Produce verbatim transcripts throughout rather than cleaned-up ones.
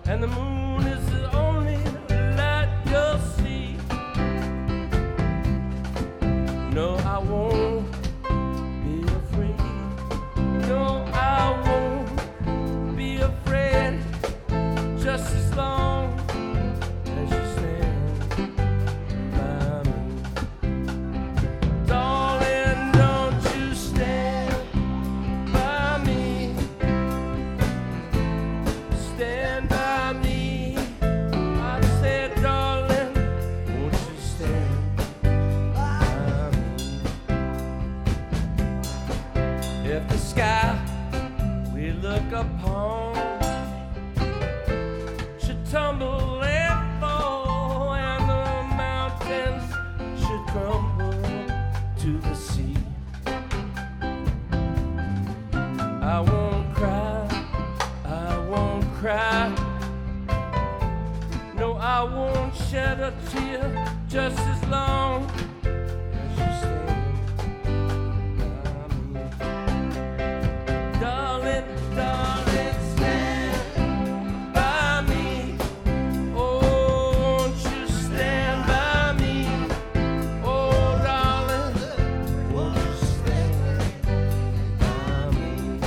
and the moon is the only light you'll see. No, I won't be afraid. No, I won't be afraid. Just as long as you stand by me. Darling, don't you stand by me. Stand by me. I said, darling, won't you stand by me? If the sky we look upon should tumble and fall, and the mountains should crumble to the sea, I won't cry, I won't cry. No, I won't shed a tear, just as long as you stand by me. Darling, darling, stand by me. Oh, won't you stand by me? Oh, darling, won't you stand by me?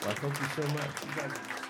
Well, thank you so much. You guys